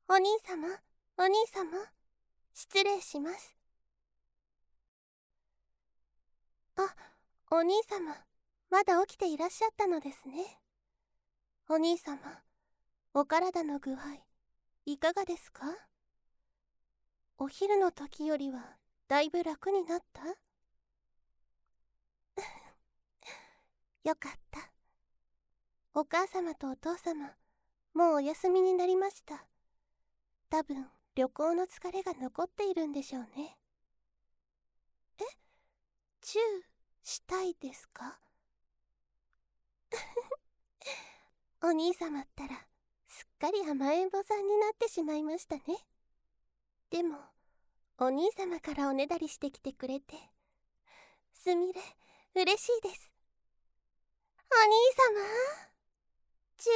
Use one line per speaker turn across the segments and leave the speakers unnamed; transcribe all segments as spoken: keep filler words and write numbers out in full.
お兄様、お兄様、失礼します。あ、お兄様、まだ起きていらっしゃったのですね。お兄様、お体の具合、いかがですか？お昼の時よりは、だいぶ楽になった？よかった。お母様とお父様、もうお休みになりました。多分、旅行の疲れが残っているんでしょうね。え？チューしたいですか？お兄様ったら、すっかり甘えん坊さんになってしまいましたね。でも、お兄様からおねだりしてきてくれて、すみれ、嬉しいです。お兄様、チュ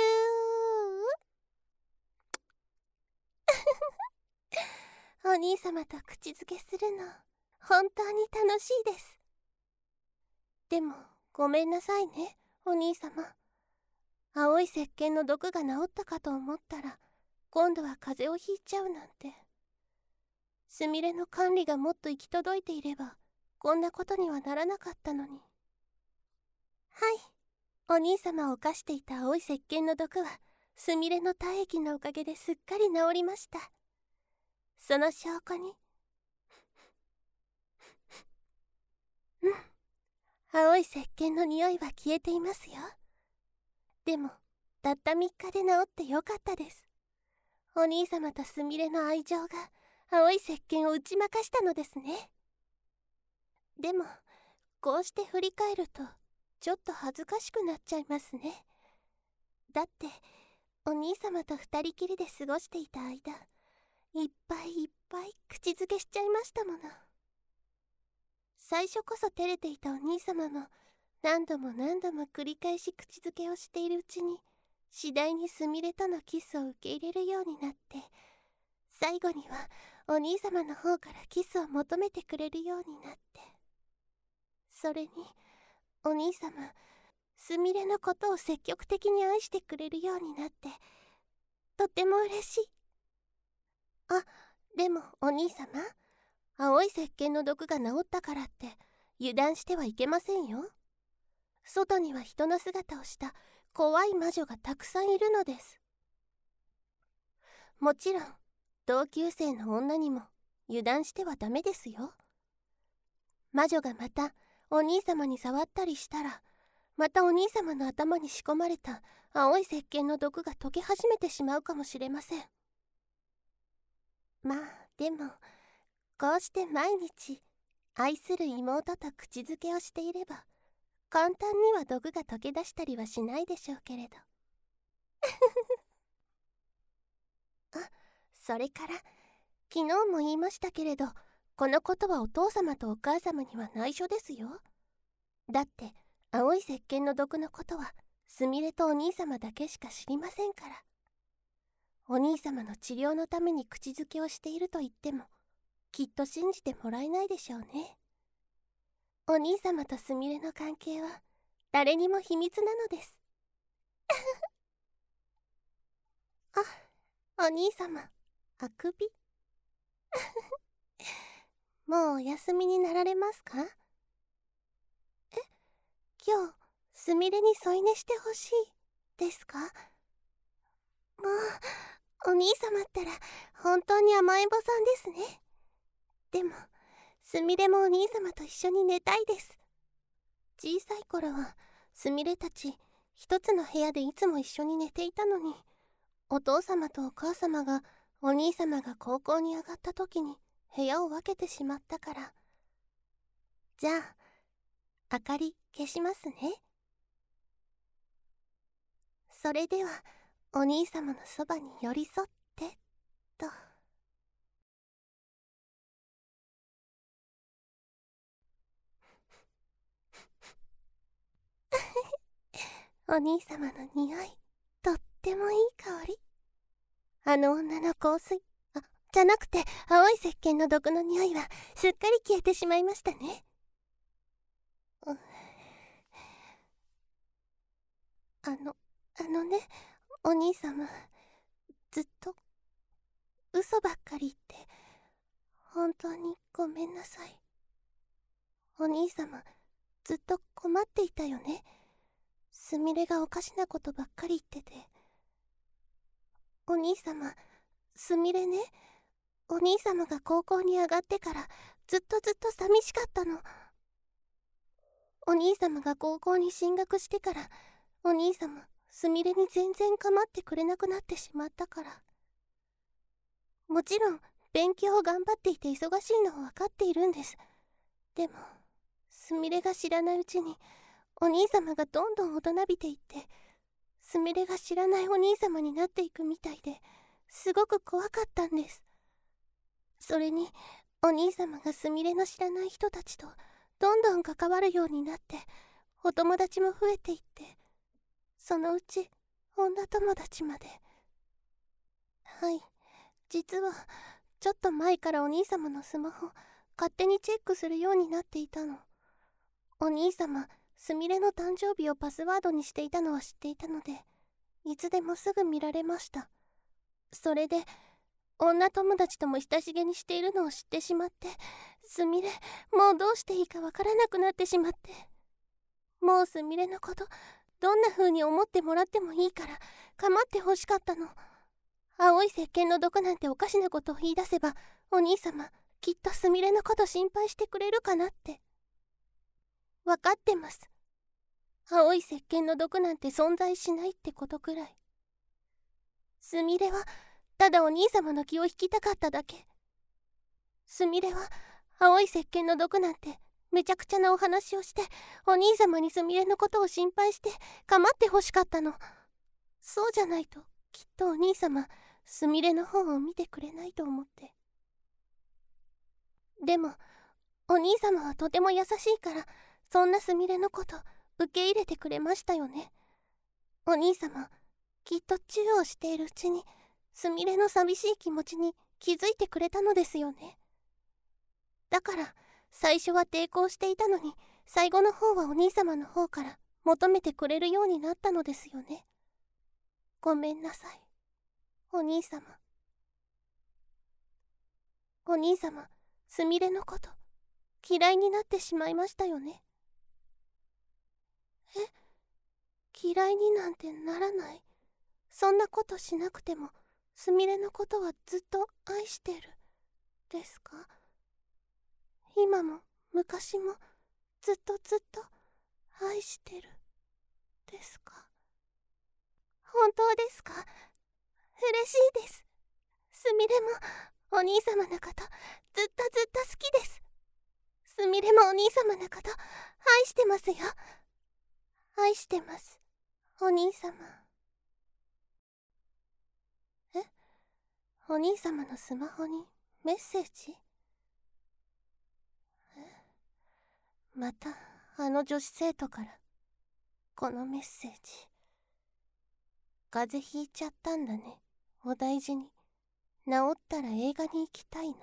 ー。お兄様と口づけするの、本当に楽しいです。でも、ごめんなさいね、お兄様。青い石鹸の毒が治ったかと思ったら、今度は風邪をひいちゃうなんて。すみれの管理がもっと行き届いていれば、こんなことにはならなかったのに。はい、お兄様を犯していた青い石鹸の毒は、すみれの体液のおかげですっかり治りました。その証拠に。うん、青い石鹸の匂いは消えていますよ。でも、たったみっかで治ってよかったです。お兄様とすみれの愛情が、青い石鹸を打ち負かしたのですね。でも、こうして振り返ると、ちょっと恥ずかしくなっちゃいますね。だって、お兄様と二人きりで過ごしていた間、いっぱいいっぱい口づけしちゃいましたもの。最初こそ照れていたお兄様も、何度も何度も繰り返し口づけをしているうちに、次第にすみれとのキスを受け入れるようになって、最後にはお兄様の方からキスを求めてくれるようになって、それにお兄様、すみれのことを積極的に愛してくれるようになって、とても嬉しい。あ、でもお兄様、青い石鹸の毒が治ったからって油断してはいけませんよ。外には人の姿をした怖い魔女がたくさんいるのです。もちろん同級生の女にも油断してはダメですよ。魔女がまたお兄様に触ったりしたら、またお兄様の頭に仕込まれた青い石鹸の毒が溶け始めてしまうかもしれません。まあでも、こうして毎日愛する妹と口づけをしていれば、簡単には毒が溶け出したりはしないでしょうけれど。あ、それから昨日も言いましたけれど、このことはお父様とお母様には内緒ですよ。だって青い石鹸の毒のことはすみれとお兄様だけしか知りませんから。お兄様の治療のために口づけをしていると言っても、きっと信じてもらえないでしょうね。お兄様とすみれの関係は誰にも秘密なのです。あ、お兄様、あくびもうお休みになられますか？え、今日すみれに添い寝してほしいですか？もうお兄様ったら本当に甘えん坊さんですね。でもすみれもお兄様と一緒に寝たいです。小さい頃はすみれたち一つの部屋でいつも一緒に寝ていたのに、お父様とお母様がお兄様が高校に上がった時に部屋を分けてしまったから。じゃあ明かり消しますね。それではお兄様のそばに寄り添ってと。お兄様の匂い、とってもいい香り。あの女の香水、あ、じゃなくて青い石鹸の毒の匂いはすっかり消えてしまいましたね。うあの、あのね、お兄様、ずっと嘘ばっかり言って本当にごめんなさい。お兄様、ずっと困っていたよね。すみれがおかしなことばっかり言ってて。お兄様、すみれね、お兄様が高校に上がってからずっとずっと寂しかったの。お兄様が高校に進学してから、お兄様、すみれに全然構ってくれなくなってしまったから。もちろん、勉強を頑張っていて忙しいのは分かっているんです。でも、すみれが知らないうちに、お兄様がどんどん大人びていって、すみれが知らないお兄様になっていくみたいで、すごく怖かったんです。それに、お兄様がすみれの知らない人たちとどんどん関わるようになって、お友達も増えていって、そのうち女友達まで。はい、実はちょっと前からお兄様のスマホ勝手にチェックするようになっていたの。お兄様、すみれの誕生日をパスワードにしていたのは知っていたので、いつでもすぐ見られました。それで女友達とも親しげにしているのを知ってしまって、すみれ、もうどうしていいかわからなくなってしまって。もうすみれのことどんな風に思ってもらってもいいから構ってほしかったの。青い石鹸の毒なんておかしなことを言い出せば、お兄様きっとすみれのこと心配してくれるかなって。わかってます。青い石鹸の毒なんて存在しないってことくらい。すみれはただお兄様の気を引きたかっただけ。すみれは青い石鹸の毒なんてめちゃくちゃなお話をして、お兄様にすみれのことを心配して構ってほしかったの。そうじゃないときっとお兄様すみれの方を見てくれないと思って。でもお兄様はとても優しいから、そんなすみれのこと受け入れてくれましたよね。お兄様きっとチューをしているうちにすみれの寂しい気持ちに気づいてくれたのですよね。だから最初は抵抗していたのに、最後の方はお兄様の方から求めてくれるようになったのですよね。ごめんなさい、お兄様。お兄様、すみれのこと嫌いになってしまいましたよね。え、嫌いになんてならない。そんなことしなくてもすみれのことはずっと愛してるですか？今も昔もずっとずっと愛してるですか？本当ですか？嬉しいです。すみれもお兄様のことずっとずっと好きです。すみれもお兄様のこと愛してますよ。愛してます、お兄様。え、お兄様のスマホにメッセージ？え、またあの女子生徒からこのメッセージ。風邪ひいちゃったんだね、お大事に。治ったら映画に行きたいな。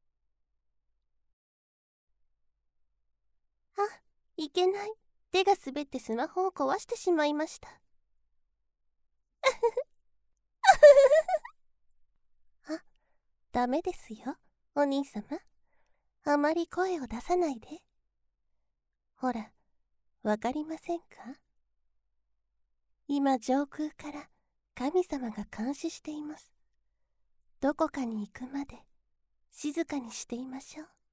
あ、いけない。手が滑ってスマホを壊してしまいました。あ、ダメですよ、お兄様。あまり声を出さないで。ほら、わかりませんか？今上空から神様が監視しています。どこかに行くまで静かにしていましょう。